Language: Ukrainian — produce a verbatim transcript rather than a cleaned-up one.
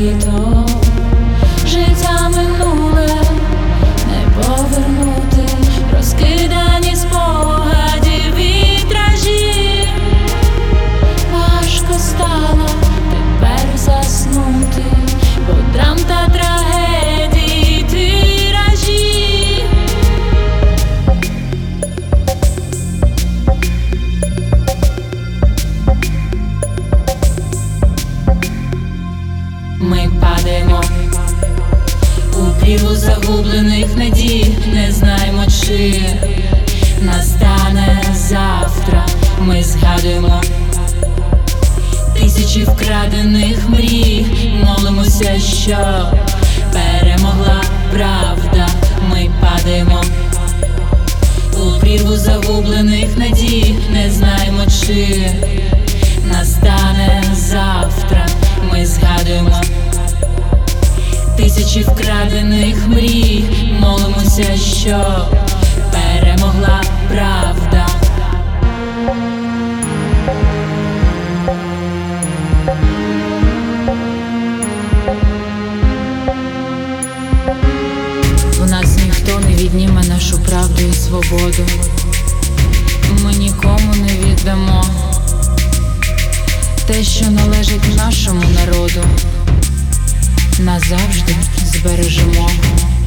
літо, життя минуле не повернути, розкидані спогаді вітражі. Важко стало тепер заснути, бо драм та трагедії тиражі. Ми падаємо у прірву загублених надій, не знаємо, чи настане завтра. Ми згадуємо тисячі вкрадених мрій, молимося, що перемогла правда. Ми падаємо у прірву загублених надій, не знаємо, чи настане завтра. Ми згадуємо тисячі вкрадених мрій, молимося, що перемогла правда. У нас ніхто не відніме нашу правду і свободу. Ми нікому не віддамо те, що належить нашому народу. Назавжди збережемо.